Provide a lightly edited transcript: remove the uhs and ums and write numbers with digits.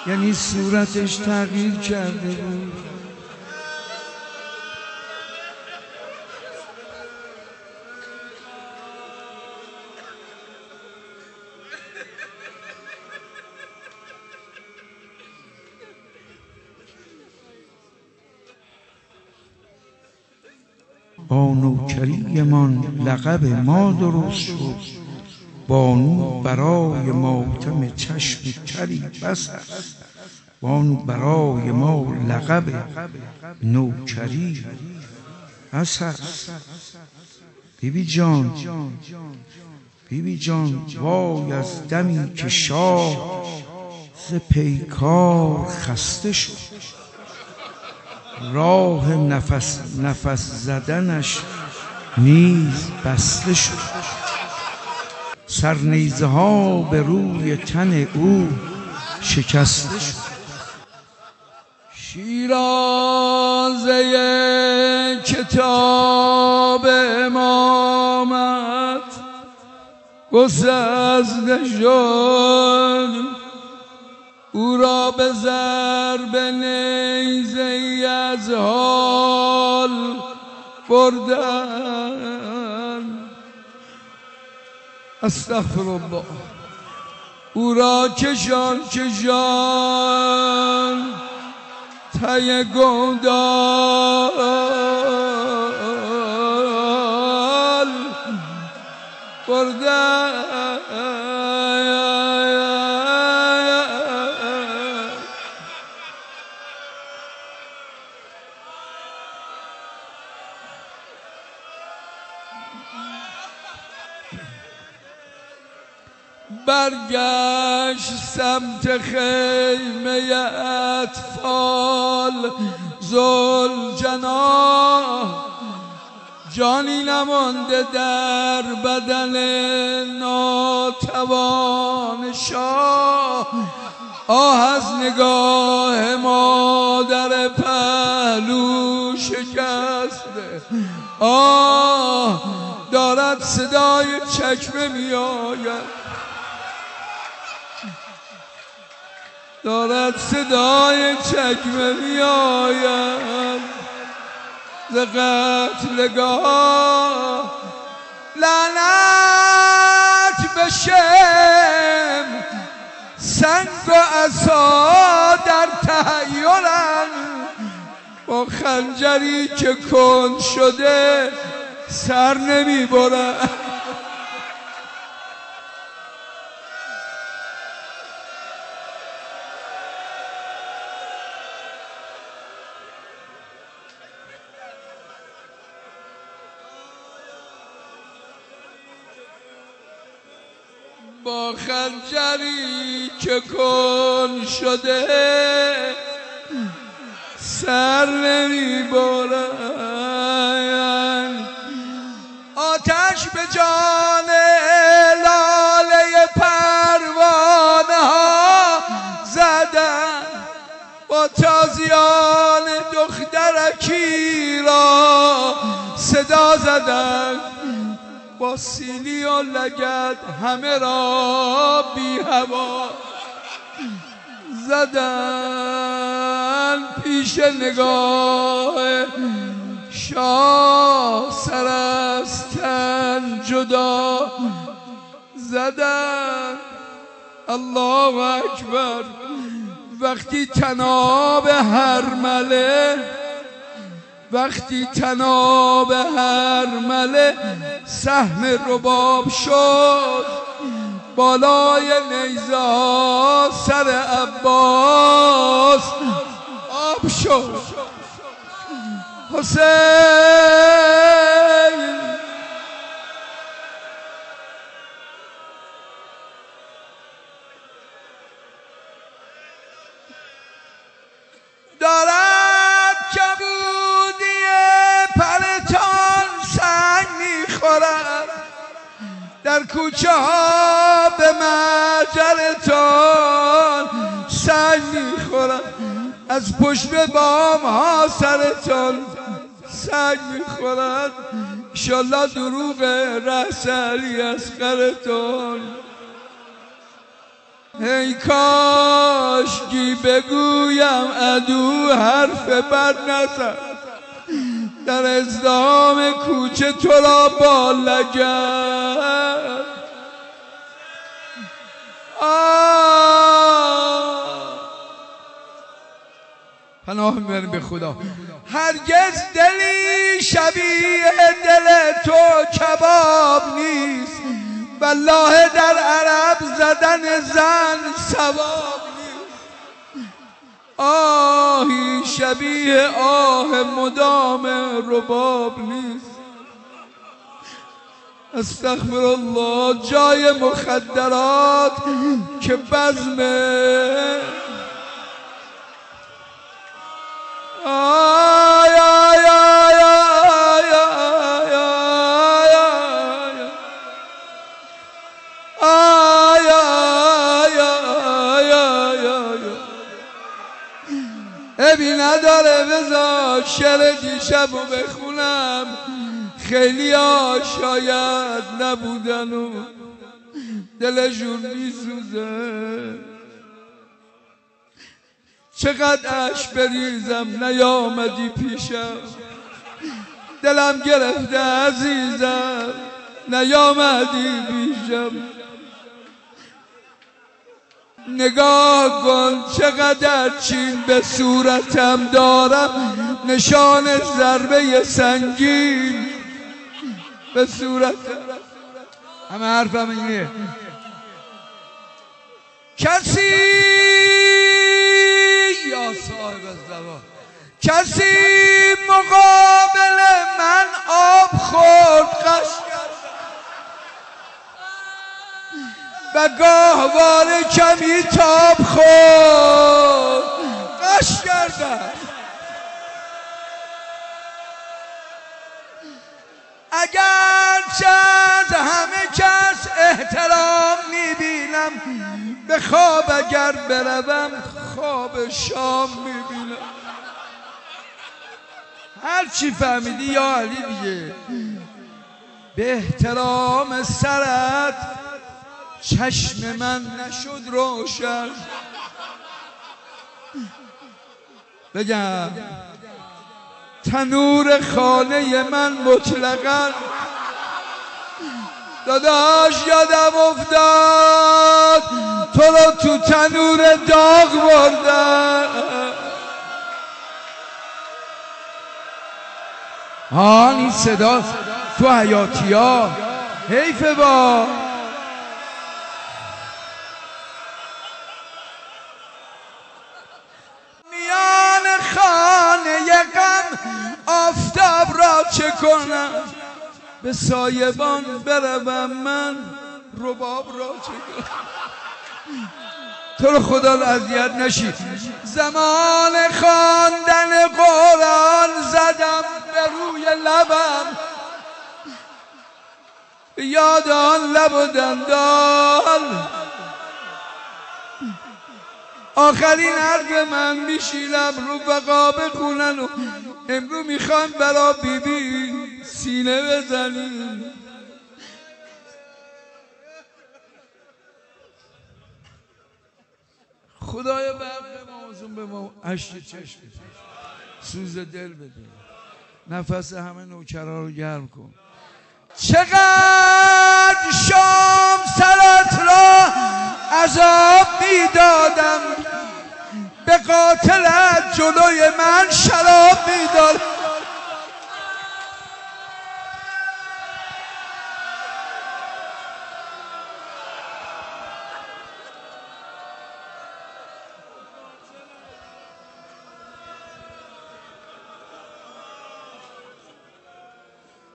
یعنی صورتش تغییر کرده بود. با نوکریمان لقب ما درست شد، بانو برای ماتم چشم کری بس است. بانو برای ما لقب نوکری بس است. بیبی جان، بیبی جان، وای از دمی که شاه ز پیکار خسته شد، راه نفس زدنش نیز بسته شد. سرنیزه ها به روی تن او شکسته شد. شیرازه کتاب امامت گسسته شد، او را به ضرب نیزه ای از حال بردن. استغفر الله. او را کشان ته گودال بردن. برگشت سمت خیمه اطفال ذوالجناح، جانی نمانده در بدن ناتوان شاه. آه از نگاه مادر پهلو شکسته، آه دارد صدای چکمه می آید، دارد صدای چکمه می آید ز قتلگاه. لعنت به شم سنگ و عصا در تحیرن، با خنجری که کند شده سر نمی برن. با خنجری که کند شده سر نمی برن. آتش به جان لاله پروانه ها زدن، با تازیان دخترکی را صدا زدن، با سیلی و لگد همه را بی هوا زدن. پیش نگاه شاه سر از تن جدا زدن. الله اکبر. وقتی تناب هرمله، وقتی تناب هرمله سهم رباب شد، بالای نیزه سر عباس آب شد. حسین دارد کبودی پرتان سنگ میخورد، در کوچه ها به مجرتان سنگ میخورد، از پشت بام ها سرتان سنگ میخورد. انشالله دروغ رهسری از خرتان ای کاشکی بگویم عدو حرف بد نزد، در ازدحام کوچه تو را با لگد. پناه میبریم به خدا. هرگز دلی شبیه دل تو کباب نیست، والله در عرب زدن زن ثواب نیست. آهی شبیه آه مدام رباب نیست. استغفر الله. جای مخدرات که بزمه آی آی آی آی آی آی آی ابی نداره بذار شعر دیشب رو بخونم. خیلی ها شاید نبودن و دلشون میسوزه. چقدر اشک بریزم نیامدی پیشم، دلم گرفته عزیزم نیامدی پیشم. نگاه کن چقدر چین به صورتم دارم، نشان ضربه سنگین به صورتم. همه حرفم اینه. کسی یا صاحب الزمان، کسی مقابل من آب خورد قش و گاهواره کمی تاب خورد قش کردم. اگر چند همه کس احترام میبینم، به خواب اگر بروم خواب شام میبینم. هر چی فهمیدی یا علی دیگه. به احترام سرت چشم من نشد روشن. بگم تنور خانه من مطلقاً داداش یادم افتاد تو رو تو تنور داغ بردن. این صدا تو حیاتی ها حیفه. با میان خانه غم آفتاب را چه کنم، به سایبان بروم من رباب را چه کنم. تو رو خدا اذیت نشی. زمان خواندن قرآن زدم به روی لبم، یاد آن لب و دندان. آخرین حرف من میشیلم رفقا بخونن و امرو میخوان برا بیبی سینه بزنیم. خدایا برق موزون به ما اشک چشم سوز دل بده. نفس همه نوکرها رو گرم کن. چقدر شام سرت را عذاب میدادم، به قاتلت جلوی من شراب